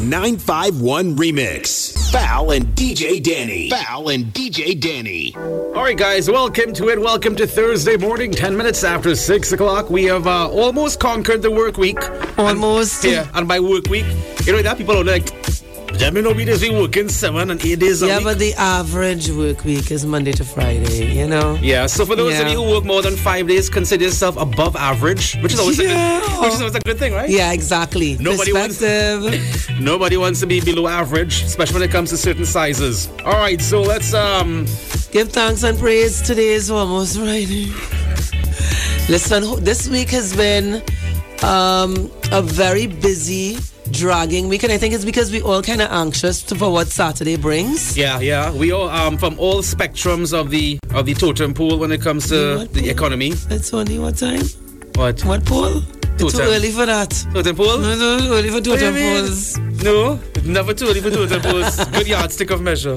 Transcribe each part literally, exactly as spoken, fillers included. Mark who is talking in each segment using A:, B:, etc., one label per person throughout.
A: nine five one Remix. Val and D J Danny. Val and D J Danny.
B: All right, guys, welcome to it. Welcome to Thursday morning, ten minutes after six o'clock. We have uh, almost conquered the work week.
C: Almost.
B: And, yeah, and by work week, you know, that people are like, let me know we just be working seven and eight days a
C: yeah,
B: week.
C: Yeah, but the average work week is Monday to Friday, you know?
B: Yeah, so for those
C: yeah.
B: of you who work more than five days, consider yourself above average, which is always,
C: yeah.
B: a, good, which is always a good thing, right?
C: Yeah, exactly.
B: Nobody
C: Perspective.
B: Wants, nobody wants to be below average, especially when it comes to certain sizes. All right, so let's... um
C: give thanks and praise. Today is almost Friday. Listen, this week has been um, a very busy... dragging week, and I think it's because we all kind of anxious for what Saturday brings.
B: Yeah, yeah. We all um from all spectrums of the of the totem pole when it comes to
C: what
B: the
C: pole?
B: economy.
C: It's only what time?
B: What?
C: What pole? It's too early for that.
B: Totem pole?
C: No, no, too early for totem poles.
B: No, never too early for totem poles. Good yardstick of measure.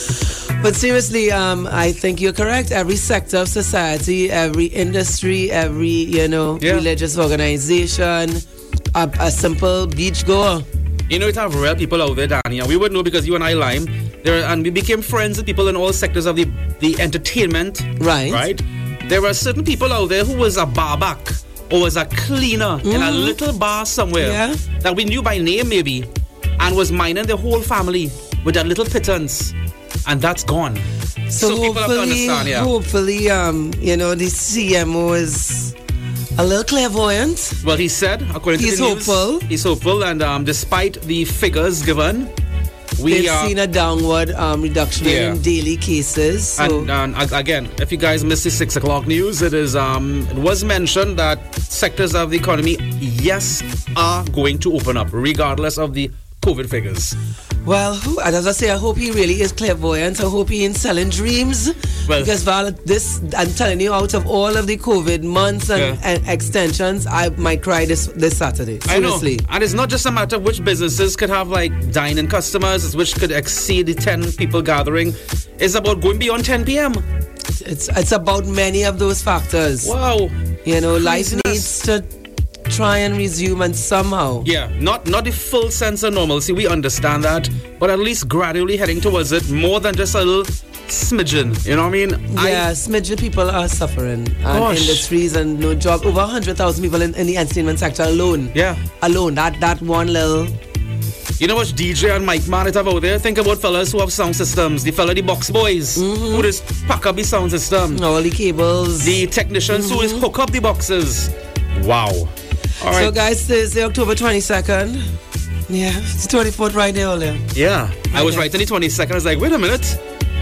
C: But seriously, um, I think you're correct. Every sector of society, every industry, every, you know,
B: yeah.
C: religious organization, a, a simple beach goer.
B: You know, it have real people out there, Danny, and we would know because you and I lime there, and we became friends with people in all sectors of the, the entertainment.
C: Right.
B: Right. There were certain people out there who was a barback or was a cleaner mm. in a little bar somewhere
C: yeah.
B: that we knew by name maybe, and was minding the whole family with that little pittance, and that's gone.
C: So,
B: so people have to
C: hopefully,
B: understand, yeah.
C: hopefully, um, you know, the C M O is a little clairvoyant.
B: Well, he said, according
C: he's
B: to the news,
C: hopeful.
B: he's hopeful, and um, despite the figures given, we
C: They've
B: uh,
C: seen a downward um, reduction
B: yeah.
C: in daily cases. So.
B: And, and again, if you guys missed the six o'clock news, it is um, it was mentioned that sectors of the economy, yes, are going to open up, regardless of the COVID figures.
C: Well, as I say, I hope he really is clairvoyant. I hope he ain't selling dreams. Well, because Val, this, I'm telling you, out of all of the COVID months and, yeah. and extensions, I might cry this this Saturday. Seriously.
B: I know. And it's not just a matter of which businesses could have like dining customers, which could exceed the ten people gathering. It's about going beyond ten p.m.
C: It's it's about many of those factors.
B: Wow.
C: You know,
B: Craziness.
C: Life needs to try and resume, and somehow
B: yeah not not the full sense of normalcy, we understand that, but at least gradually heading towards it, more than just a little smidgen, you know what I mean?
C: Yeah,
B: I,
C: smidgen people are suffering, and
B: gosh.
C: industries and no job. Over one hundred thousand people in, in the entertainment sector alone.
B: Yeah,
C: alone that that one little.
B: You know what D J and mic man it have out there? Think about fellas who have sound systems. The fella, the box boys,
C: mm-hmm.
B: who just pack up the sound system.
C: All the cables.
B: The technicians mm-hmm. who is hook up the boxes. Wow. All right.
C: So guys, Thursday, October twenty-second. Yeah, it's twenty-fourth right there, earlier.
B: Yeah, right I was there. Right on the twenty-second. I was like, wait a minute.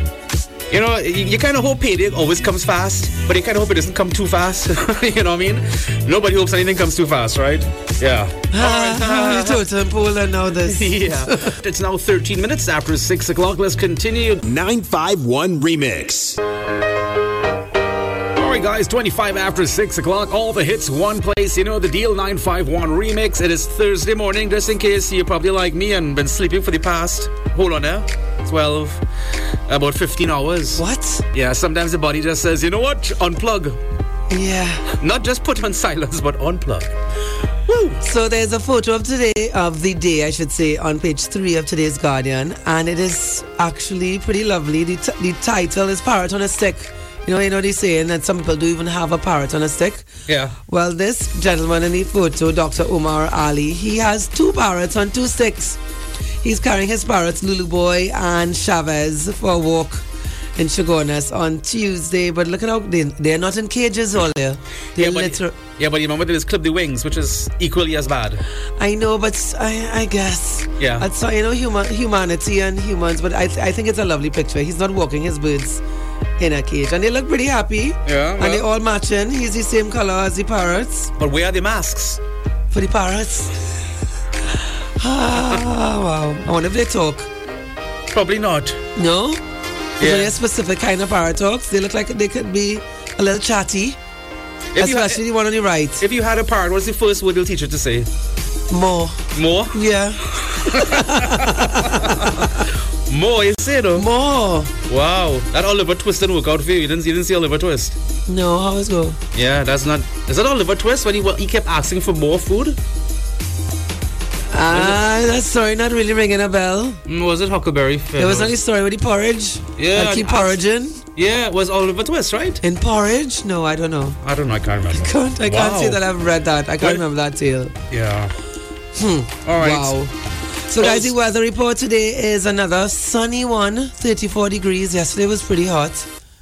B: You know, you, you kind of hope payday always comes fast, but you kind of hope it doesn't come too fast. You know what I mean? Nobody hopes anything comes too fast, right? Yeah.
C: Ah, totem pole and now this.
B: Yeah. It's now thirteen minutes after six o'clock. Let's continue.
A: nine five one Remix.
B: All right, guys, twenty-five after six o'clock. All the hits, one place. You know the deal, nine five one Remix. It is Thursday morning, just in case you're probably like me and been sleeping for the past, hold on there, twelve, about fifteen hours.
C: What?
B: Yeah, sometimes the body just says, you know what, unplug.
C: Yeah.
B: Not just put on silence, but unplug. Woo.
C: So there's a photo of today, of the day, I should say, on page three of today's Guardian, and it is actually pretty lovely. The, t- the title is Parrot on a Stick. You know, you know they're saying that some people do even have a parrot on a stick.
B: Yeah.
C: Well, this gentleman in the photo, Doctor Omar Ali, he has two parrots on two sticks. He's carrying his parrots, Lulu Boy and Chavez, for a walk in Chaguanas on Tuesday. But look at how they, they're not in cages all there. They're
B: yeah, but,
C: literal-
B: yeah, but you remember they just clip the wings, which is equally as bad.
C: I know, but I, I guess.
B: Yeah.
C: That's, you know, human, humanity and humans, but I, th- I think it's a lovely picture. He's not walking his birds in a cage, and they look pretty happy.
B: Yeah, well.
C: And they all matching. He's the same color as the parrots.
B: But where are the masks?
C: For the parrots? Ah, wow. I wonder if they talk.
B: Probably not.
C: No?
B: Yeah.
C: Is there a specific kind of parrot talks? They look like they could be a little chatty. If especially had, the one on the right.
B: If you had a parrot, what's the first word you'll teach it to say?
C: More.
B: More?
C: Yeah.
B: More, you say though?
C: More.
B: Wow. That Oliver Twist didn't work out for you. You didn't, you didn't see Oliver Twist?
C: No, how is it go?
B: Yeah, that's not... Is that Oliver Twist when he, he kept asking for more food?
C: Ah, that story not really ringing a bell.
B: Mm, Was it Huckleberry Finn?
C: There was only story with the porridge.
B: Yeah,
C: I keep
B: I-
C: porridging.
B: Yeah, it was Oliver Twist, right?
C: In porridge? No, I don't know.
B: I don't know, I can't remember.
C: Can't, I can't
B: Wow.
C: say that I've read that. I can't
B: Well-
C: remember that tale.
B: Yeah. Hmm. All right.
C: Wow. So, guys, the weather report today is another sunny one, thirty-four degrees. Yesterday was pretty hot.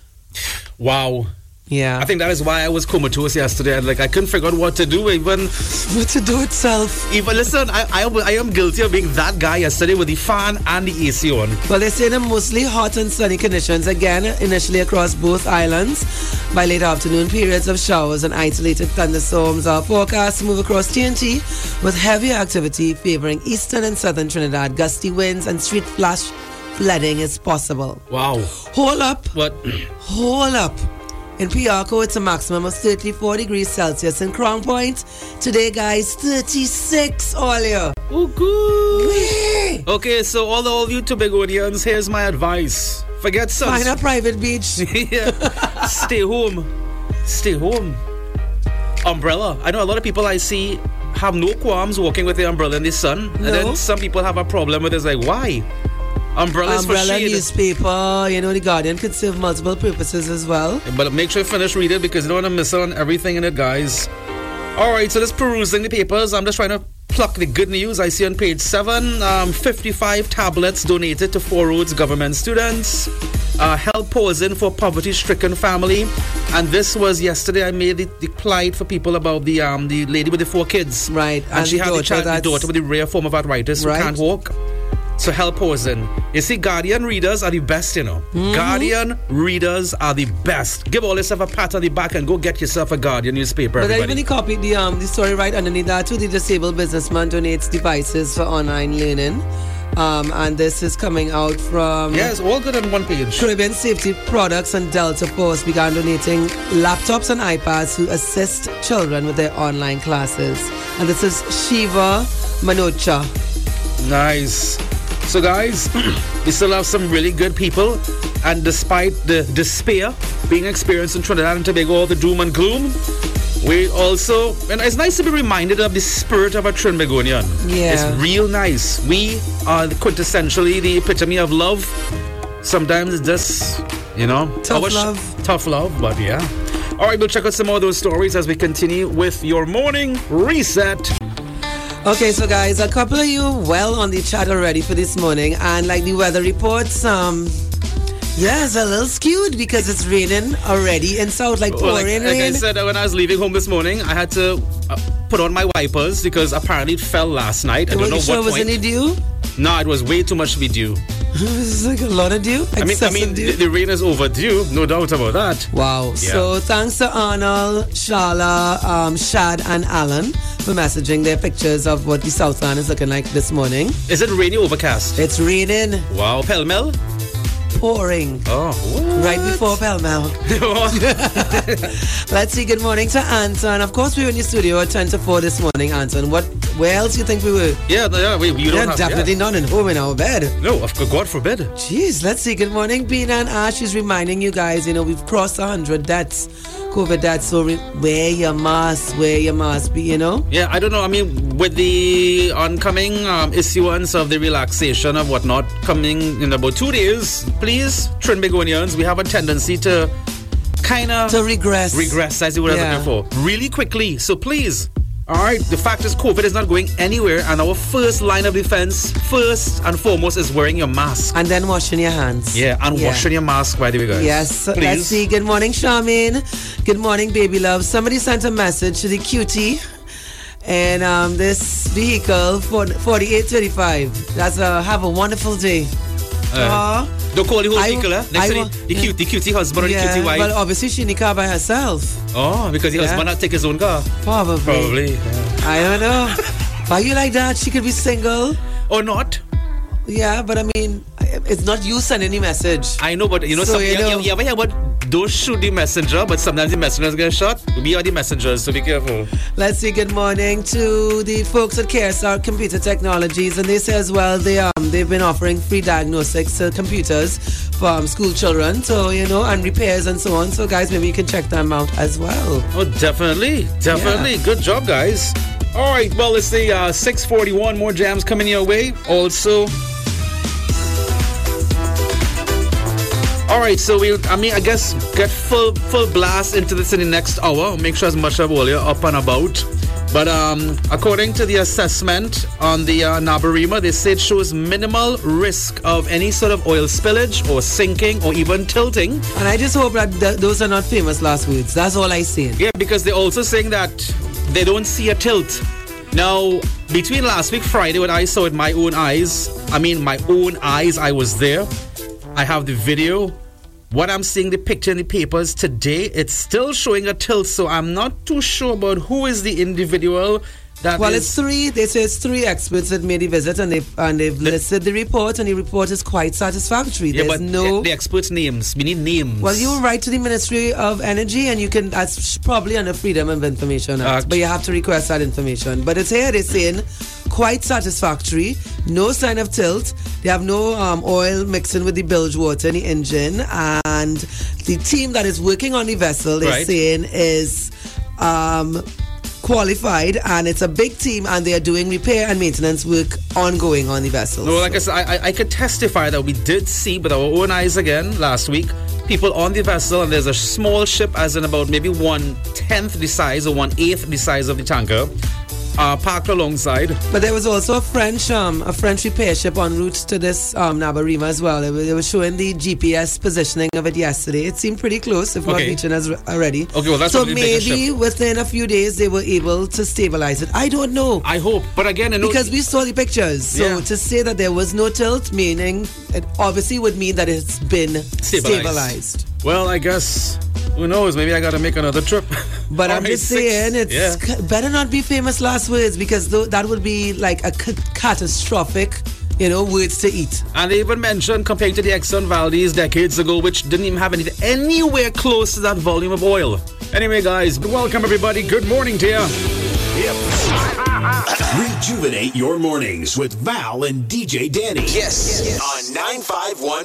B: Wow.
C: Yeah.
B: I think that is why I was comatose yesterday. Like, I couldn't figure out what to do. Even,
C: What to do itself?
B: even listen, I, I, I am guilty of being that guy yesterday with the fan and the A C on.
C: Well, they're saying mostly hot and sunny conditions again, initially across both islands. By late afternoon, periods of showers and isolated thunderstorms are forecast to move across T N T with heavier activity favoring eastern and southern Trinidad. Gusty winds and street flash flooding is possible.
B: Wow.
C: Hold up,
B: What?
C: hold up. In Piarco, it's a maximum of thirty-four degrees Celsius. In Crown Point, today, guys, thirty-six all year.
B: Oh, good.
C: Hey!
B: Okay, so all, all you Tobagonians, here's my advice. Forget suns.
C: Find a private beach.
B: Yeah. Stay home. Stay home. Umbrella. I know a lot of people I see have no qualms walking with the umbrella in the sun. And
C: No.
B: then some people have a problem with it. It's like, why? Umbrellas for
C: Umbrella,
B: shade.
C: newspaper, you know, the Guardian could serve multiple purposes as well.
B: But make sure you finish reading because you don't want to miss out on everything in it, guys. Alright, so let's perusing the papers. I'm just trying to pluck the good news. I see on page seven, um, fifty-five tablets donated to Four Roads government students. Uh, help posing for poverty-stricken family. And this was yesterday. I made the, the plight for people about the um the lady with the four kids.
C: Right.
B: And,
C: And
B: she
C: the
B: had the,
C: daughter
B: child, the
C: that's-
B: daughter with the rare form of arthritis who
C: Right.
B: can't walk. So help posing. You see, Guardian readers are the best, you know.
C: Mm-hmm.
B: Guardian readers are the best. Give all yourself a pat on the back and go get yourself a Guardian newspaper,
C: But I
B: everybody.
C: even copied the um the story right underneath that too. The disabled businessman donates devices for online learning. Um, and this is coming out from
B: Yes, all good on one page.
C: Caribbean Safety Products and Delta Force began donating laptops and iPads to assist children with their online classes. And this is Shiva Manocha.
B: Nice. So, guys, we still have some really good people. And despite the despair being experienced in Trinidad and Tobago, all the doom and gloom, we also, and it's nice to be reminded of the spirit of a Trinbagonian.
C: Yeah.
B: It's real nice. We are quintessentially the epitome of love. Sometimes it's just, you know,
C: Tough
B: our sh-
C: love.
B: Tough love, but yeah. All right, we'll check out some more of those stories as we continue with your morning reset.
C: Okay, so guys, a couple of you well on the chat already for this morning, and like the weather reports, um, yeah, it's a little skewed because it's raining already in South, like
B: Well,
C: pouring
B: like, like I
C: rain.
B: said, uh, when I was leaving home this morning, I had to uh, put on my wipers because apparently it fell last night. I
C: Were
B: don't know
C: you sure
B: what
C: it was
B: point.
C: any dew?
B: No, it was way too much to be due.
C: It's like a lot of dew.
B: I mean, I
C: Excessive
B: mean,
C: dew.
B: the, the rain is overdue, no doubt about that.
C: Wow.
B: Yeah.
C: So thanks to Arnold, Shala, um, Shad, and Alan for messaging their pictures of what the Southland is looking like this morning.
B: Is it rainy overcast?
C: It's raining,
B: Wow, Pell Mell?
C: pouring.
B: Oh, what?
C: Right before Pell Mell. Let's see. Good morning to Anton. Of course, we were in the studio at ten to four this morning, Anton. What? Where else do you think we were?
B: yeah, no, yeah, we, you don't
C: We're
B: have
C: definitely
B: yeah.
C: not in home in our bed.
B: No, of course, God forbid.
C: Jeez, let's see. Good morning, Bina and Ash is reminding you guys, you know, we've crossed one hundred deaths, COVID deaths, so re- wear your mask, wear your mask, be, you know?
B: Yeah, I don't know. I mean, with the oncoming um, issuance of the relaxation of whatnot coming in about two days, please, Trinbagonians, we have a tendency to kind of
C: To regress.
B: regress, as you were
C: Yeah.
B: looking for, really quickly. So please, all right, the fact is COVID is not going anywhere, and our first line of defense, first and foremost, is wearing your mask.
C: And then washing your hands.
B: Yeah, and washing your mask, by the way, guys.
C: Yes.
B: please.
C: Let's see. Good morning, Charmaine. Good morning, baby love. Somebody sent a message to the cutie. And um, this vehicle, forty-eight thirty-five. That's a have a wonderful day.
B: Uh,
C: Aw.
B: don't call the whole
C: I-
B: vehicle, eh?
C: I
B: Next to
C: wa-
B: the, the cute, the cutie husband or the
C: Yeah,
B: cutie wife.
C: well, obviously she in the car by herself.
B: Oh, because the
C: Yeah.
B: husband had to take his own car.
C: Probably.
B: Probably. Yeah.
C: I don't know. Why you like that? She could be single.
B: Or not.
C: Yeah, but I mean, it's not you sending any message.
B: I know, but you know,
C: So,
B: some,
C: you
B: you,
C: know-
B: you, you ever hear about don't shoot the messenger, but sometimes the messengers get shot? We are the messengers, so be careful.
C: Let's say good morning to the folks at K S R Computer Technologies, and they say as well they um they've been offering free diagnostics to computers for um, school children, so you know, and repairs and so on. So guys, maybe you can check them out as well.
B: Oh, definitely. Definitely.
C: Yeah.
B: Good job, guys. All right, well, it's the uh, six forty-one. More jams coming your way. Also, all right, so we, I mean, I guess get full full blast into this in the next hour. Make sure as much of all you're up and about. But um, according to the assessment on the uh, Nabarima, they say it shows minimal risk of any sort of oil spillage or sinking or even tilting.
C: And I just hope that th- those are not famous last words. That's all I say.
B: Yeah, because they're also saying that they don't see a tilt. Now, between last week Friday, when I saw it with my own eyes, I mean my own eyes, I was there. I have the video. What I'm seeing, the picture in the papers today, it's still showing a tilt, so I'm not too sure about who is the individual that
C: Well,
B: is...
C: it's three, they say it's three experts that made the visit, and they've, and they've the, listed the report, and the report is quite satisfactory.
B: Yeah,
C: There's
B: but
C: no...
B: the, the experts' names. We need names.
C: Well, you write to the Ministry of Energy, and you can, that's probably under Freedom of Information Act,
B: Act.
C: but you have to request that information. But it's here, they're saying, quite satisfactory, no sign of tilt, they have no um, oil mixing with the bilge water in the engine, and the team that is working on the vessel, they're
B: Right.
C: saying, is um, qualified, and it's a big team, and they are doing repair and maintenance work ongoing on the vessel.
B: No, like I said, I, I, I could testify that we did see with our own eyes again last week people on the vessel, and there's a small ship, as in about maybe one tenth the size or one eighth the size of the tanker, uh, parked alongside.
C: But there was also a French um, a French repair ship en route to this um, Nabarima as well. They were, they were showing the G P S positioning of it yesterday. It seemed pretty close, if not
B: Okay.
C: reaching us already.
B: Okay, well, that's
C: so
B: a really bigger
C: maybe
B: ship.
C: within a few days they were able to stabilize it. I don't know.
B: I hope, but again, I know
C: Because we saw the pictures. So
B: Yeah.
C: to say that there was no tilt, meaning it obviously would mean that it's been
B: Stabilized.
C: stabilized.
B: Well, I guess, who knows, maybe I gotta make another trip.
C: But
B: All
C: I'm
B: right,
C: just
B: six-
C: saying, it's
B: yeah.
C: c- better not be famous last words, because th- that would be like a c- catastrophic, you know, words to eat.
B: And they even mentioned comparing to the Exxon Valdez decades ago, which didn't even have anything anywhere close to that volume of oil. Anyway, guys, welcome everybody. Good morning to you.
A: Rejuvenate your mornings with Val and D J Danny. Yes. yes. On nine five one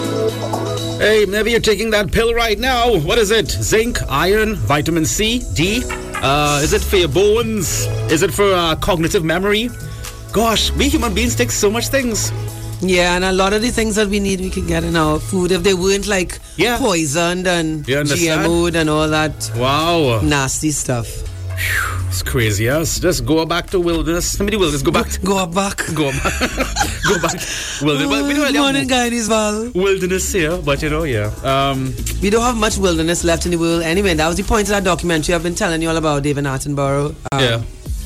A: Remix.
B: Hey, maybe you're taking that pill right now. What is it? Zinc, iron, vitamin C, D? Uh, is it for your bones? Is it for uh, cognitive memory? Gosh, we human beings take so much things.
C: Yeah, and a lot of the things that we need, we can get in our food if they weren't like
B: Yeah.
C: poisoned and
B: You
C: G M
B: understand?
C: O'd and all that
B: Wow.
C: nasty stuff.
B: It's crazy, yes. Just go back to wilderness. Somebody wilderness, go back.
C: Go back.
B: Go back. Go back. Wilderness.
C: Oh,
B: we don't
C: good
B: really
C: morning,
B: have
C: guys, Val.
B: wilderness here, but you know, yeah. Um,
C: We don't have much wilderness left in the world anyway. That was the point of that documentary I've been telling you all about, David Attenborough. Um,
B: yeah.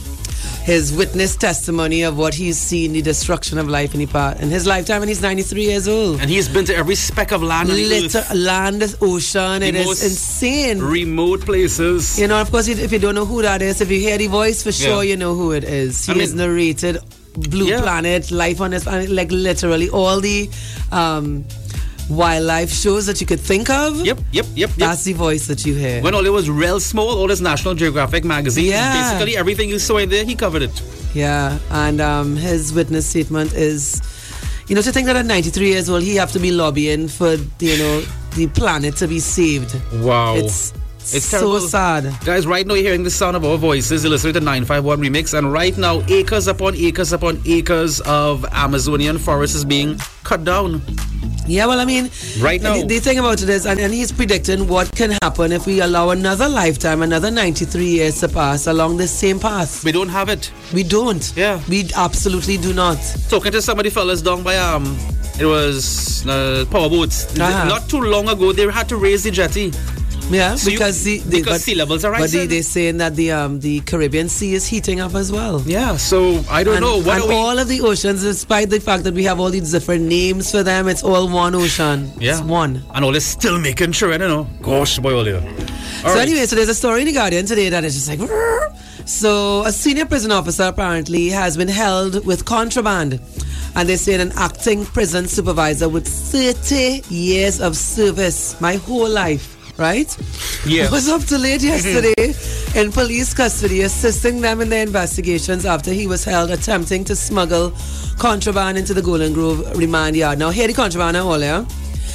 C: His witness testimony of what he's seen, the destruction of life in, the part, in his lifetime, and he's ninety-three years old.
B: And he's been to every speck of land on the
C: Litter,
B: earth.
C: land, ocean, it is
B: most
C: insane.
B: Remote places.
C: You know, of course, if you don't know who that is, if you hear the voice, for sure
B: Yeah.
C: you know who it is. He
B: I mean-
C: has narrated Blue
B: Yeah.
C: Planet, Life on this planet, like literally all the um, wildlife shows that you could think of.
B: Yep, yep, yep, yep.
C: That's the voice that you hear.
B: When all it was real small, all this National Geographic magazine,
C: Yeah.
B: basically everything you saw in there, he covered it.
C: Yeah, and um, his witness statement is, you know, to think that at ninety-three years old, he have to be lobbying for, you know, the planet to be saved.
B: Wow.
C: It's,
B: It's
C: so
B: terrible.
C: sad.
B: Guys, right now you're hearing the sound of our voices. You're listening to nine five one Remix, and right now acres upon acres upon acres of Amazonian forest is being cut down.
C: Yeah, well, I mean,
B: Right now.
C: the, the thing about it is, and, and he's predicting what can happen if we allow another lifetime, another ninety-three years to pass along this same path.
B: We don't have it.
C: We don't.
B: Yeah.
C: We absolutely do not.
B: Talking to somebody fellas down by um it was uh, power boats.
C: Uh-huh.
B: Not too long ago they had to raise the jetty.
C: Yeah,
B: So you-
C: because the, the
B: because
C: but,
B: sea levels are
C: But they,
B: rising.
C: they're saying that the um the Caribbean Sea is heating up as well.
B: Yeah, so I don't
C: And,
B: know. What
C: and
B: are we?
C: all of the oceans, despite the fact that we have all these different names for them, it's all one ocean.
B: Yeah.
C: It's one.
B: And all this still making sure, you know. Gosh, boy, all you.
C: So anyway, so there's a story in The Guardian today that is just like... "Rrr." So a senior prison officer apparently has been held with contraband. And they say an acting prison supervisor with thirty years of service, my whole life, right?
B: Yeah.
C: Was up to late yesterday in police custody, assisting them in their investigations after he was held attempting to smuggle contraband into the Golden Grove remand yard. Now, here the contraband earlier.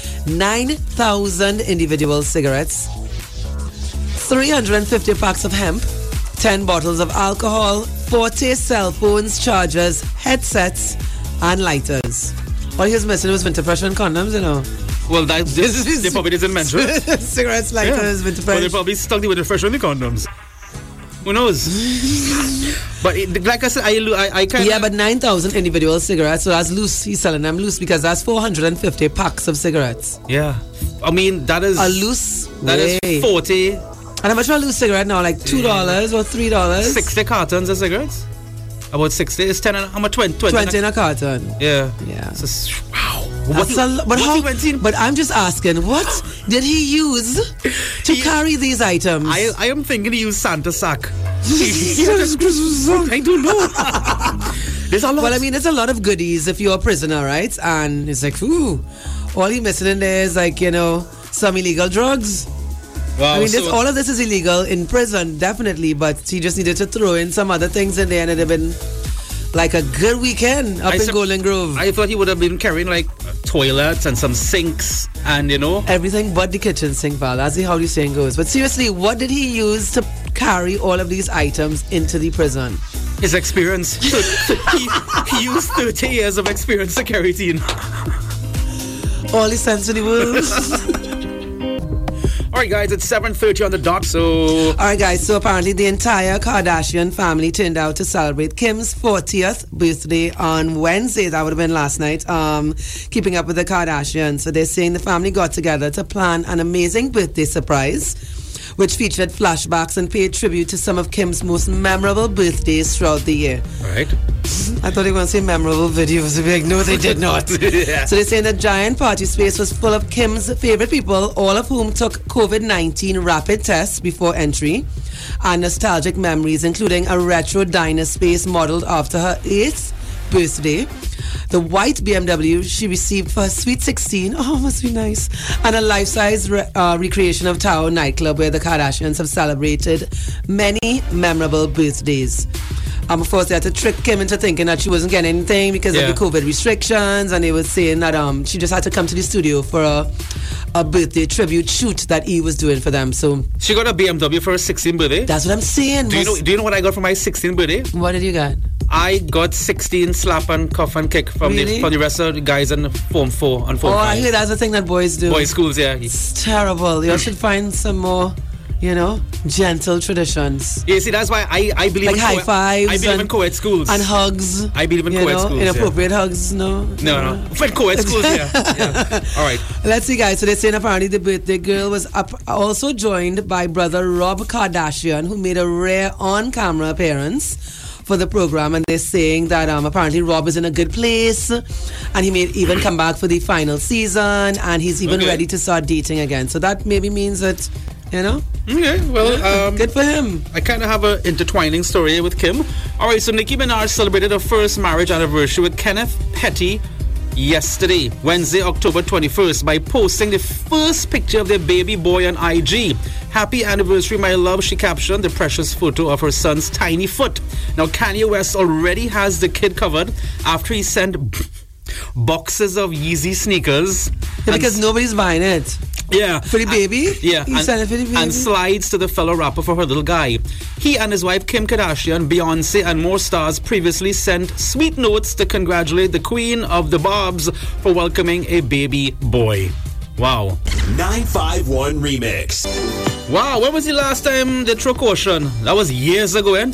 C: nine thousand individual cigarettes, three hundred fifty packs of hemp, ten bottles of alcohol, forty cell phones, chargers, headsets, and lighters. All he was missing was winter pressure and condoms, you know.
B: Well, that, this, they probably didn't mention it.
C: Cigarettes, lighters,
B: yeah.
C: winter
B: Well,
C: pressure.
B: they probably stuck the winter pressure in the condoms. Who knows? But it, like I said, I, I, I kind of...
C: Yeah, but nine thousand individual cigarettes, so that's loose. He's selling them loose because that's four hundred fifty packs of cigarettes.
B: Yeah. I mean, that is...
C: A loose
B: That
C: way.
B: is forty...
C: And how much for a loose cigarette now? Like two dollars or three dollars?
B: sixty cartons of cigarettes? About sixty. It's ten and... How much? twenty? twenty,
C: twenty in a carton.
B: Yeah.
C: Yeah.
B: So, wow.
C: That's
B: What,
C: a lo- but,
B: what
C: how,
B: he went in...
C: but I'm just asking, what did he use to
B: He-
C: carry these items?
B: I, I am thinking he used Santa sack. I don't know. There's a lot.
C: Well, I mean, it's a lot of goodies if you're a prisoner, right? And it's like, ooh, all you're missing in there is like, you know, some illegal drugs.
B: Wow,
C: I mean, this,
B: so-
C: all of this is illegal in prison, definitely, but he just needed to throw in some other things in there and it'd have been like a good weekend up
B: I
C: in
B: sup-
C: Golden Grove.
B: I thought he would have been carrying like toilets and some sinks and, you know.
C: Everything but the kitchen sink, Val. That's how the saying goes. But seriously, what did he use to carry all of these items into the prison?
B: His experience. he, he used thirty years of experience to carry it in.
C: All the sense in the world.
B: All right, guys, it's seven thirty on the dot, so...
C: All right, guys, so apparently the entire Kardashian family turned out to celebrate Kim's fortieth birthday on Wednesday. That would have been last night, um, keeping up with the Kardashians. So they're saying the family got together to plan an amazing birthday surprise, which featured flashbacks and paid tribute to some of Kim's most memorable birthdays throughout the year.
B: All right.
C: I thought they were going to say memorable videos. I'd be like, no, they did not.
B: Yeah.
C: So they're saying the giant party space was full of Kim's favorite people, all of whom took COVID nineteen rapid tests before entry, and nostalgic memories, including a retro diner space modeled after her eighth birthday, the white B M W she received for her sweet sixteen, oh, must be nice, and a life-size re- uh, recreation of Tower nightclub where the Kardashians have celebrated many memorable birthdays. Um, of course, they had to trick Kim into thinking that she wasn't getting anything because
B: Yeah.
C: of the COVID restrictions, and they were saying that um she just had to come to the studio for a, a birthday tribute shoot that he was doing for them. So
B: She got a B M W for her sixteenth birthday.
C: that's what I'm saying.
B: Do you know,
C: Must-
B: do you know what I got for my sixteenth birthday?
C: what did you get?
B: I got sixteen slap and cuff and kick from,
C: Really?
B: the, from the rest of the guys in Form four and Form
C: Oh,
B: five.
C: I hear that's the thing that boys do.
B: Boys' schools, yeah.
C: It's terrible. You should find some more, you know, gentle traditions.
B: Yeah, see, that's why I, I believe
C: Like
B: in
C: high
B: co-ed,
C: fives
B: I believe
C: and-
B: in co-ed schools.
C: And hugs.
B: I believe in
C: you
B: co-ed
C: know,
B: schools, yeah.
C: Inappropriate hugs, no.
B: No, no. For co-ed schools, yeah. yeah. All right.
C: Let's see, guys. So they're saying apparently the birthday girl was up, also joined by brother Rob Kardashian, who made a rare on-camera appearance for the program, and they're saying that um, apparently Rob is in a good place, and he may even come back for the final season, and he's even
B: Okay.
C: ready to start dating again. So that maybe means that, you know,
B: Okay, well, um,
C: good for him.
B: I kind of have an intertwining story here with Kim. All right, so Nicki Minaj celebrated her first marriage anniversary with Kenneth Petty yesterday, Wednesday, October twenty-first, by posting the first picture of their baby boy on I G. Happy anniversary, my love, she captioned the precious photo of her son's tiny foot. Now, Kanye West already has the kid covered after he sent boxes of Yeezy sneakers.
C: Yeah, because
B: and,
C: nobody's buying it.
B: yeah.
C: For the baby?
B: Yeah.
C: He sent it for the baby?
B: And slides to the fellow rapper for her little guy. He and his wife Kim Kardashian, Beyonce, and more stars previously sent sweet notes to congratulate the queen of the Bobs for welcoming a baby boy. Wow.
A: nine five one Remix.
B: Wow, when was the last time they threw caution? That was years ago, eh? In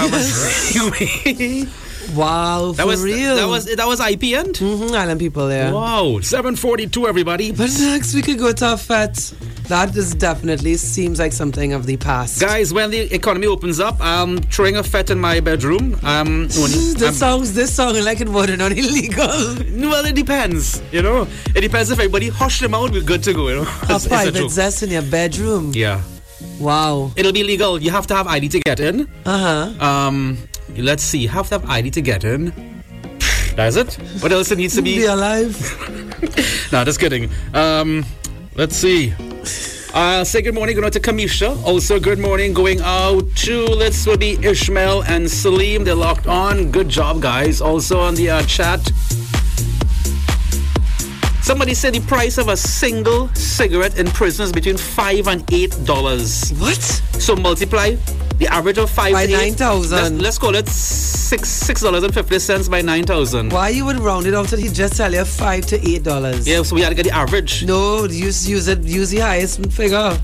B: Chagrama.
C: Wow, for
B: That was
C: real.
B: that was that was I P N.
C: Mm-hmm, Island people there.
B: Wow, seven forty-two, everybody.
C: But next we could go to a fete. That is definitely seems like something of the past.
B: Guys, when the economy opens up, I'm throwing a fete in my bedroom. Um, only,
C: This
B: I'm-
C: sounds this song like it wasn't on illegal.
B: well, it depends. You know, it depends if everybody hush them out. We're good to go. You know,
C: A
B: It's- it's a
C: private
B: joke.
C: zest in your bedroom.
B: Yeah,
C: Wow.
B: it'll be legal. You have to have I D to get in.
C: Uh huh.
B: Um, let's see. You have to have I D to get in. That's it. What else it needs to
C: Be
B: be?
C: alive.
B: No, just kidding. Um, let's see. Uh, say good morning, going out to Kamisha. Also, good morning going out to, let's will be Ishmael and Salim. They're locked on. Good job, guys. Also on the uh, chat. Somebody said the price of a single cigarette in prison is between five and eight dollars.
C: What?
B: So multiply the average of five
C: by
B: to
C: nine
B: eight.
C: thousand.
B: Let's, let's call it six six dollars and fifty cents by nine thousand.
C: Why you would round it out to he just tell you five to eight dollars?
B: Yeah, so we had to get the average.
C: No, use use it use the highest figure.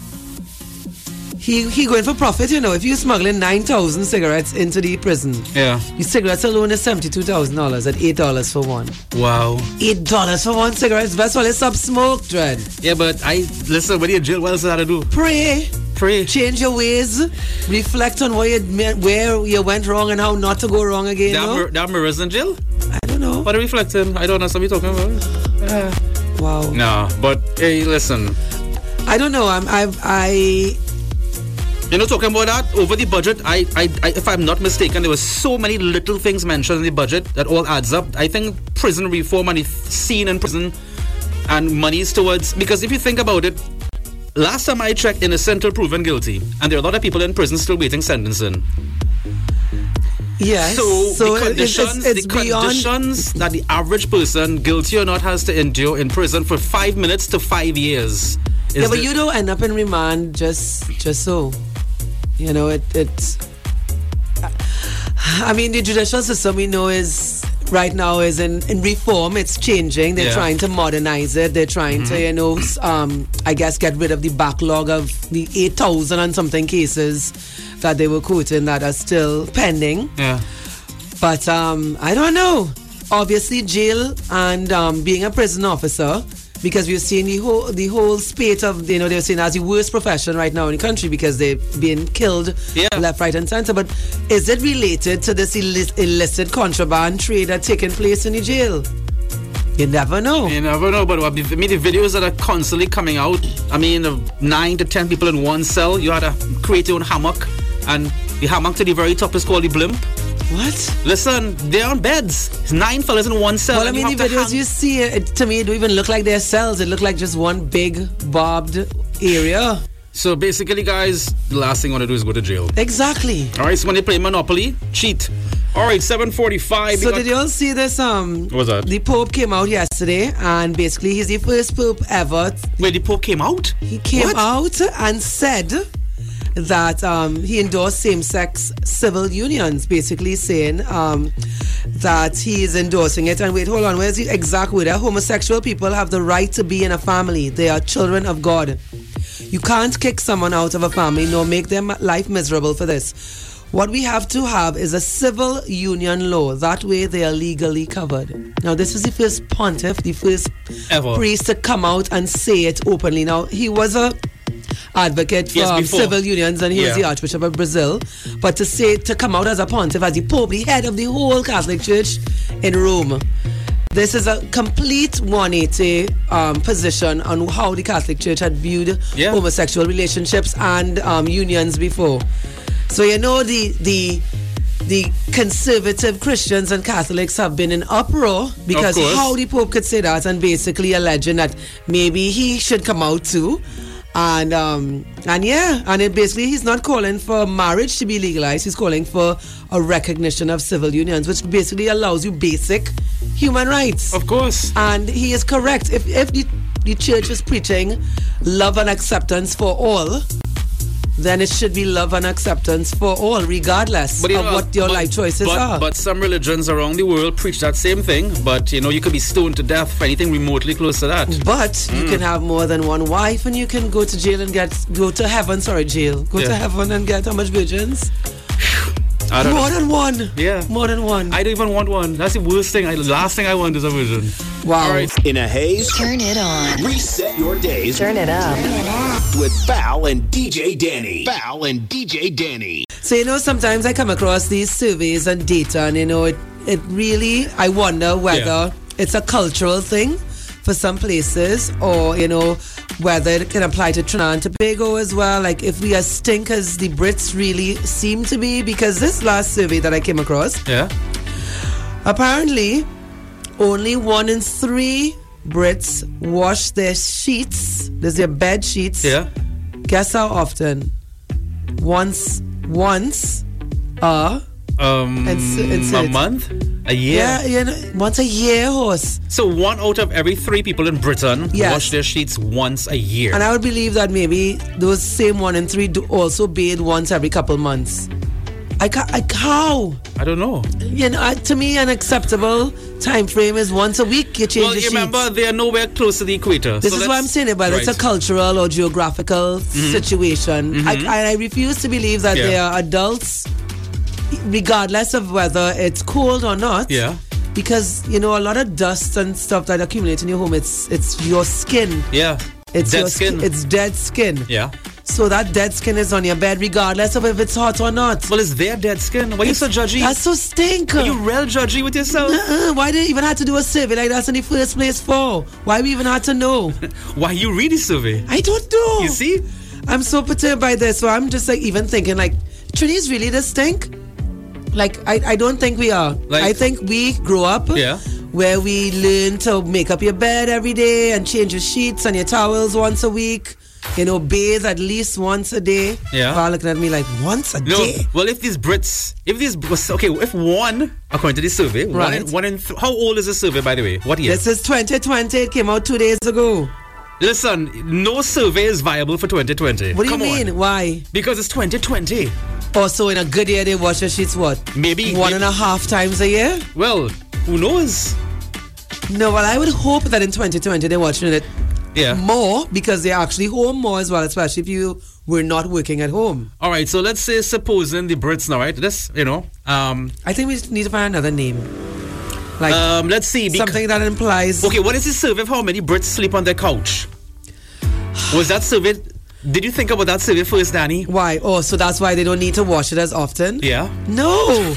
C: He he going for profit, you know. If you're smuggling nine thousand cigarettes into the prison,
B: Yeah.
C: your cigarettes alone is seventy two thousand dollars at eight dollars for one.
B: Wow.
C: Eight dollars for one cigarette. That's all it's up smoke, dread.
B: Yeah, but I listen. When you're in jail, what else is that to do?
C: Pray.
B: Pray.
C: Change your ways. Reflect on where you where you went wrong and how not to go wrong again.
B: That,
C: No?
B: mir- that mirrors in jail?
C: I don't know.
B: What are reflecting? I don't know what you're talking about. Uh,
C: Wow.
B: no, but hey, listen.
C: I don't know. I'm I I.
B: You know, talking about that, over the budget, I, I, I, if I'm not mistaken, there were so many little things mentioned in the budget that all adds up. I think prison reform and the scene in prison and monies towards... Because if you think about it, last time I checked, innocent till proven guilty. And there are a lot of people in prison still waiting sentencing.
C: Yes.
B: So,
C: so
B: the conditions,
C: it's, it's
B: the
C: beyond.
B: conditions that the average person, guilty or not, has to endure in prison for five minutes to five years.
C: Yeah,
B: is
C: but
B: the-
C: you don't end up in remand just just so. You know, it it's. I mean, the judicial system we know is right now is in, in reform. It's changing. They're
B: Yeah.
C: trying to modernize it. They're trying
B: Mm-hmm.
C: to, you know, s- um, I guess get rid of the backlog of the eight thousand and something cases that they were quoting that are still pending.
B: Yeah.
C: But um, I don't know. Obviously, jail and um, being a prison officer, because we're seeing the whole the whole spate of, you know, they're saying as the worst profession right now in the country because they're being killed
B: Yeah.
C: left, right, and center. But is it related to this illi- illicit contraband trade that's taking place in the jail? You never know.
B: You never know, but I mean, the videos that are constantly coming out, I mean, of nine to ten people in one cell, you had to create your own hammock, and the hammock to the very top is called the blimp.
C: What?
B: Listen, they're on beds. It's nine fellas in one cell.
C: Well, I
B: and you
C: mean, the
B: have to
C: videos
B: hang-
C: you see, it, to me, it don't even look like they're cells. It look like just one big barbed area.
B: So basically, guys, the last thing I want to do is go to jail.
C: Exactly.
B: All right, so when they play Monopoly, cheat. All right, seven forty-five.
C: So did you all see this? Um,
B: What was that?
C: The Pope came out yesterday, and basically he's the first Pope ever.
B: Wait, the Pope came out?
C: He came
B: What?
C: out and said that um, he endorsed same-sex civil unions, basically saying um, that he is endorsing it. And wait, hold on, where's the exact word? Homosexual people have the right to be in a family. They are children of God. You can't kick someone out of a family nor make their life miserable for this. What we have to have is a civil union law. That way they are legally covered. Now, this is the first pontiff, the first
B: Ever.
C: priest to come out and say it openly. Now, he was a advocate for
B: Yes,
C: um,
B: before.
C: civil unions, and he was
B: Yeah.
C: the Archbishop of Brazil. But to say, to come out as a pontiff, as the Pope, the head of the whole Catholic Church in Rome, this is a complete one eighty um, position on how the Catholic Church had viewed
B: Yeah.
C: homosexual relationships and um, unions before. So you know the the the conservative Christians and Catholics have been in uproar because
B: course.
C: how the Pope could say that, and basically alleging that maybe he should come out too. And um and yeah, and it basically he's not calling for marriage to be legalized. He's calling for a recognition of civil unions, which basically allows you basic human rights.
B: Of course.
C: And he is correct. If if the, the church is preaching love and acceptance for all, then it should be love and acceptance for all, regardless
B: But, you
C: of
B: know,
C: what your
B: but-
C: life choices
B: but,
C: are.
B: But some religions around the world preach that same thing. But, you know, you could be stoned to death for anything remotely close to that.
C: But you
B: Mm.
C: can have more than one wife, and you can go to jail and get go to heaven. Sorry, jail. Go to
B: Yeah.
C: heaven and get how much virgins?
B: I don't
C: More
B: know.
C: than one.
B: Yeah.
C: More than one.
B: I don't even want one. That's the worst thing. I, the last thing I want is a virgin.
C: Wow.
B: All right.
A: In a haze,
D: Turn it on.
A: reset your days
D: Turn it up.
A: with Val and D J Danny. Val and D J Danny.
C: So, you know, sometimes I come across these surveys and data, and, you know, it, it really, I wonder whether
B: Yeah.
C: it's a cultural thing for some places, or, you know, whether it can apply to Trinidad and Tobago as well. Like, if we are stink as the Brits really seem to be, because this last survey that I came across,
B: Yeah.
C: apparently only one in three Brits wash their sheets, there's their bed sheets.
B: Yeah.
C: Guess how often? Once, once a
B: um,
C: Ins- insert.
B: a month? A year?
C: Yeah, you know, once a year, horse.
B: So one out of every three people in Britain
C: Yes.
B: wash their sheets once a year.
C: And I would believe that maybe those same one in three do also bathe once every couple months. I ca- I how?
B: I don't know.
C: You know, uh, to me, an acceptable time frame is once a week you change
B: Well,
C: the
B: you
C: sheets.
B: remember, they are nowhere close to the equator.
C: This
B: so
C: is what I'm saying about it. It's a
B: right.
C: cultural or geographical
B: Mm-hmm.
C: situation.
B: Mm-hmm.
C: I, I refuse to believe that
B: Yeah.
C: they are adults, regardless of whether it's cold or not.
B: Yeah.
C: Because, you know, a lot of dust and stuff that accumulates in your home, it's it's your skin.
B: Yeah.
C: It's
B: Dead
C: your
B: skin.
C: ski- It's dead skin.
B: Yeah.
C: So that dead skin is on your bed, regardless of if it's hot or not.
B: Well, it's their dead skin. Why are you so judgy?
C: That's so stink.
B: Are you real judgy with yourself?
C: Uh-uh. Why did you even have to do a survey like that's in the first place for? Why we even had to know?
B: Why you read the survey?
C: I don't know.
B: You see?
C: I'm so perturbed by this. So I'm just like even thinking like, Trinity's really this stink? Like I, I don't think we are.
B: Like-
C: I think we grow up
B: Yeah.
C: where we learn to make up your bed every day and change your sheets and your towels once a week. You know, bathe at least once a day.
B: Yeah.
C: Val looking at me like, once a
B: No.
C: day?
B: Well, if these Brits, if these, okay, if one, according to the survey, one
C: Right.
B: in, one in th- how old is the survey, by the way? What year?
C: This is twenty twenty. It came out two days ago.
B: Listen, no survey is viable for twenty twenty.
C: What do
B: Come
C: you mean?
B: on.
C: Why?
B: Because it's twenty twenty.
C: Also, in a good year, they wash their sheets what?
B: Maybe-
C: One
B: maybe-
C: and a half times a year?
B: Well, who knows?
C: No, well, I would hope that in twenty twenty they're watching it
B: Yeah.
C: more because they're actually home more as well, especially if you were not working at home.
B: All right, so let's say, supposing the Brits now, right? This, you know, um,
C: I think we just need to find another name. Like
B: um, let's see. bec-
C: something that implies.
B: Okay, what is the survey of how many Brits sleep on their couch? Was that survey? Did you think about that survey first, Danny?
C: Why? Oh, so that's why they don't need to wash it as often?
B: Yeah.
C: No.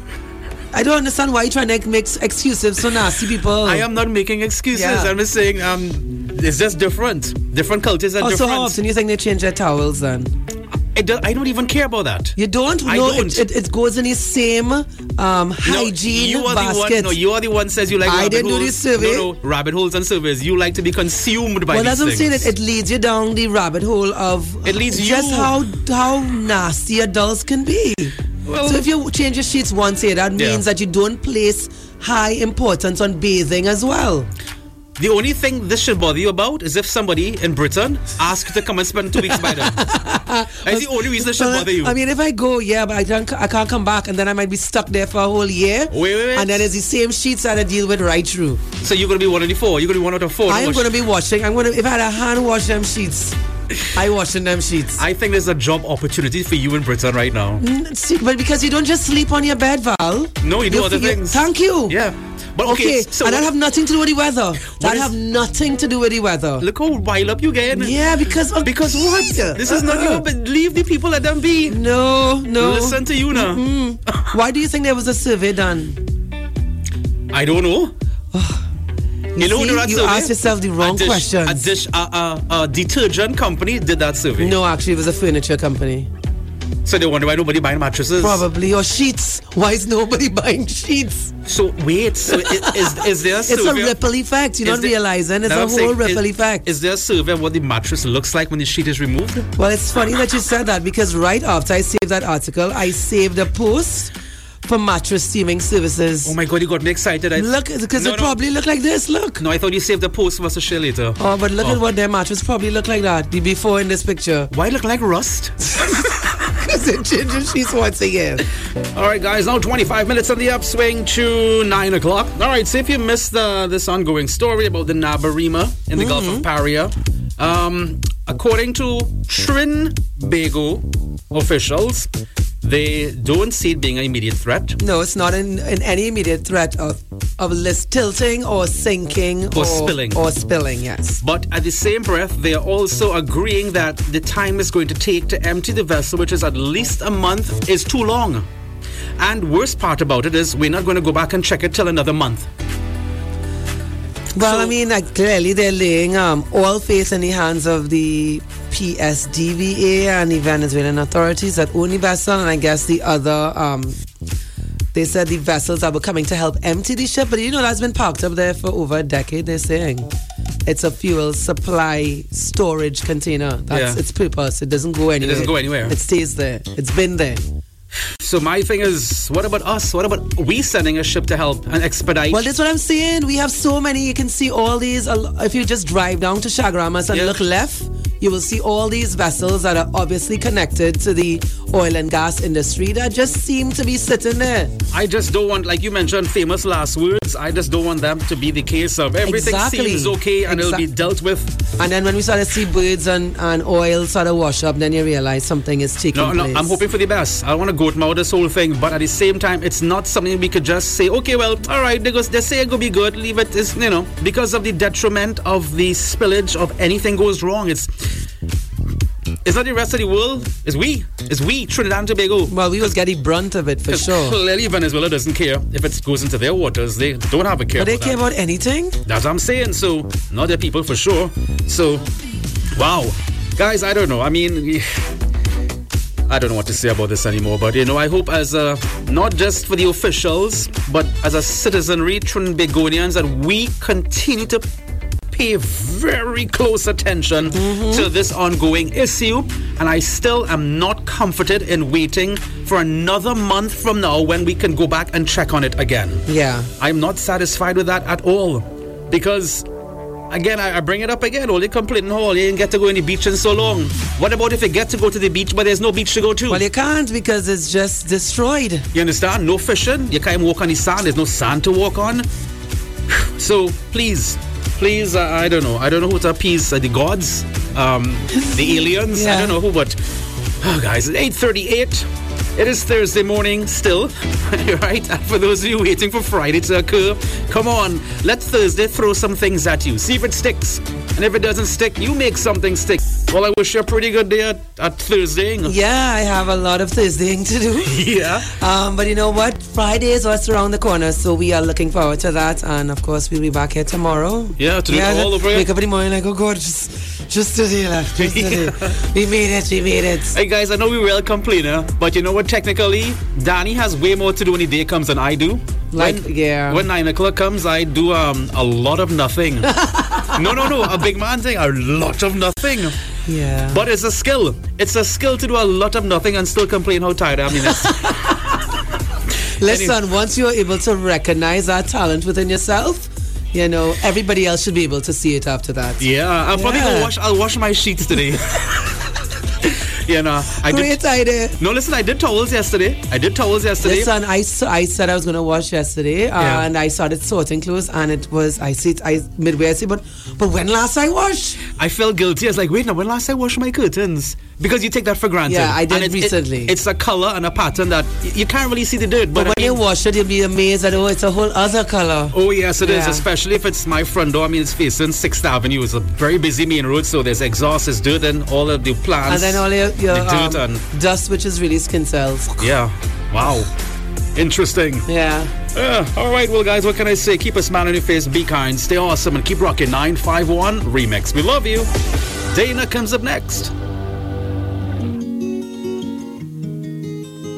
C: I don't understand why you're trying to make excuses so nasty people.
B: I am not making excuses.
C: Yeah.
B: I'm just saying, um, it's just different. Different cultures are
C: Oh, so
B: different.
C: how often you think they change their towels then?
B: I, do, I don't even care about that.
C: You don't?
B: I
C: no,
B: don't.
C: It, it, it goes in the same um, hygiene
B: no, you are
C: basket.
B: The one, no, you are the one says you like
C: I
B: rabbit
C: didn't do
B: holes.
C: this survey.
B: No, no, rabbit holes and surveys. You like to be consumed by
C: Well,
B: these
C: that's what I'm saying.
B: things.
C: It, it leads you down the rabbit hole of
B: It leads
C: just
B: you.
C: how how nasty adults can be.
B: Well-
C: So if you change your sheets once a year, that
B: Yeah.
C: means that you don't place high importance on bathing as well.
B: The only thing this should bother you about is if somebody in Britain asks you to come and spend two weeks by them. That's the only reason it should
C: Well,
B: bother you.
C: I mean, if I go, yeah, but I can't, I can't come back, and then I might be stuck there for a whole year.
B: Wait, wait, wait.
C: And then it's the same sheets that I deal with right through.
B: So you're going to be one of the four. You're going to be one out of four.
C: I am
B: Wash-
C: going to be washing. I'm going to. If I had a hand wash them sheets, I washing them sheets.
B: I think there's a job opportunity for you in Britain right now.
C: See, but because you don't just sleep on your bed, Val.
B: No, you do other things.
C: Thank you.
B: Yeah. But okay,
C: Okay,
B: so
C: and that
B: what-
C: have nothing to do with the weather. That
B: is-
C: have nothing to do with the weather.
B: look how wild up you getting.
C: Yeah, because of
B: Because what? This is not your. But leave the people, let them be.
C: No, no.
B: Listen to you now.
C: Why do you think there was a survey done?
B: I don't know. You know
C: see,
B: who did that
C: you
B: survey?
C: asked yourself the wrong
B: a dish,
C: questions.
B: A dish, a uh, uh, uh, detergent company did that survey.
C: No, actually, it was a furniture company.
B: So they wonder why nobody buying mattresses.
C: Probably. Or sheets. Why is nobody buying sheets?
B: So wait, so i- is is there a
C: It's a
B: survey?
C: ripple effect. You're
B: is
C: not
B: there-
C: realizing. It's
B: Now
C: a
B: I'm
C: whole
B: saying,
C: ripple
B: is,
C: effect.
B: Is there a survey of what the mattress looks like when the sheet is removed?
C: Well, it's funny that you said that because right after I saved that article, I saved a post for mattress steaming services.
B: Oh my god, you got me excited. I,
C: Look, because
B: no,
C: it
B: no.
C: probably look like this. Look.
B: No, I thought you saved the post for us to share later.
C: Oh, but look
B: Oh.
C: at what their mattress probably look like that. The before in this picture.
B: Why look like rust?
C: Because they change the sheets once a year.
B: All right, guys, now twenty-five minutes on the upswing to nine o'clock. All right, so if you missed uh, this ongoing story about the Nabarima in the
C: Mm-hmm.
B: Gulf of Paria, um, according to Trinbago officials, they don't see it being an immediate threat.
C: No, it's not in, in any immediate threat of of list tilting or sinking
B: Or spilling.
C: Or spilling, yes.
B: But at the same breath, they are also agreeing that the time it's going to take to empty the vessel, which is at least a month, is too long. And worst part about it is we're not going to go back and check it till another month.
C: Well,
B: So-
C: I mean, like, clearly they're laying um, all faith in the hands of the P S D V A and the Venezuelan authorities that own the vessel, and I guess the other, um, they said the vessels that were coming to help empty the ship, but you know, that's been parked up there for over a decade, they're saying. It's a fuel supply storage container. That's
B: Yeah.
C: its purpose. It doesn't go anywhere.
B: doesn't go anywhere.
C: It stays there. It's been there.
B: So my thing is, what about us? What about we sending a ship to help and expedite?
C: Well, that's what I'm saying. We have so many. You can see all these. If you just drive down to Chaguaramas and
B: yeah.
C: look left, you will see all these vessels that are obviously connected to the oil and gas industry that just seem to be sitting there.
B: I just don't want, like you mentioned, famous last words. I just don't want them to be the case of everything
C: exactly.
B: seems okay and
C: Exa-
B: it'll be dealt with.
C: And then when we start to see birds and, and oil sort of wash up, then you realize something is taking
B: no,
C: place.
B: No, I'm hoping for the best. I don't want to goat mouth this whole thing, but at the same time, it's not something we could just say, okay, well, all right, they, go, they say it could be good, leave it, it's, you know, because of the detriment of the spillage of anything goes wrong. It's It's not the rest of the world. It's we. It's we, Trinidad and Tobago.
C: Well, we will get the brunt of it for sure.
B: Clearly, Venezuela doesn't care if it goes into their waters. They don't have a care.
C: But they
B: about
C: care
B: that.
C: about anything?
B: That's what I'm saying. So, not their people for sure. So, wow. Guys, I don't know. I mean, I don't know what to say about this anymore. But, you know, I hope as a, not just for the officials, but as a citizenry, Trinbagonians, that we continue to pay very close attention mm-hmm. to this ongoing issue, and I still am not comforted in waiting for another month from now when we can go back and check on it again.
C: Yeah.
B: I'm not satisfied with that at all, because again, I, I bring it up again, all you complaining, oh, you didn't get to go on the beach in so long. What about if you get to go to the beach but there's no beach to go to?
C: Well, you can't because it's just destroyed.
B: You understand? No fishing, you can't walk on the sand, there's no sand to walk on. So please Please, uh, I don't know. I don't know who to appease. Uh, the gods? Um, the aliens?
C: Yeah.
B: I don't know who, but... Oh, guys, it's eight thirty-eight. It is Thursday morning still. Right? And for those of you waiting for Friday to occur, come on. Let Thursday throw some things at you. See if it sticks. And if it doesn't stick, you make something stick. Well, I wish you a pretty good day at, at Thursday.
C: Yeah, I have a lot of Thursdaying to do.
B: Yeah.
C: Um, but you know what? Friday is just around the corner, so we are looking forward to that. And of course, we'll be back here tomorrow.
B: Yeah, to do
C: yeah,
B: it all over again.
C: Wake up in the morning like, oh God, just, just today, left. Just today.
B: Yeah.
C: We made it, we made it.
B: Hey guys, I know we will complain, but you know what? Technically, Danny has way more to do when the day comes than I do.
C: Like,
B: when,
C: yeah.
B: When nine o'clock comes, I do um, a lot of nothing. no, no, no. A big man thing. A lot of nothing.
C: Yeah.
B: But it's a skill. It's a skill to do a lot of nothing and still complain how tired I am. I mean,
C: listen,
B: anyway.
C: Once you're able to recognize that talent within yourself, you know, everybody else should be able to see it after that.
B: Yeah, I'll
C: yeah.
B: probably go wash. I'll wash my sheets today. You know, I
C: Great
B: did,
C: idea.
B: No, listen, I did towels yesterday. I did towels yesterday.
C: Listen, I, I said I was going to wash yesterday, uh,
B: yeah.
C: and I started sorting clothes, and it was, I see it, I, midway, I see, but, but when last I washed?
B: I felt guilty. I was like, wait, now, when last I washed my curtains? Because you take that for granted.
C: Yeah, I did
B: and it,
C: recently.
B: It, it's a color and a pattern that you can't really see the dirt. But,
C: but when
B: I mean,
C: you wash it, you'll be amazed that, oh, it's a whole other color.
B: Oh, yes, it
C: yeah.
B: is. Especially if it's my front door. I mean, it's facing sixth Avenue. It's a very busy main road, so there's exhaust, there's dirt, and all of the plants.
C: And then all your, your
B: the dirt
C: um,
B: and
C: dust, which is really skin cells.
B: Yeah. Wow. Interesting.
C: Yeah.
B: Uh, all right, well, guys, what can I say? Keep a smile on your face, be kind, stay awesome, and keep rocking. nine five one Remix. We love you. Dana comes up next.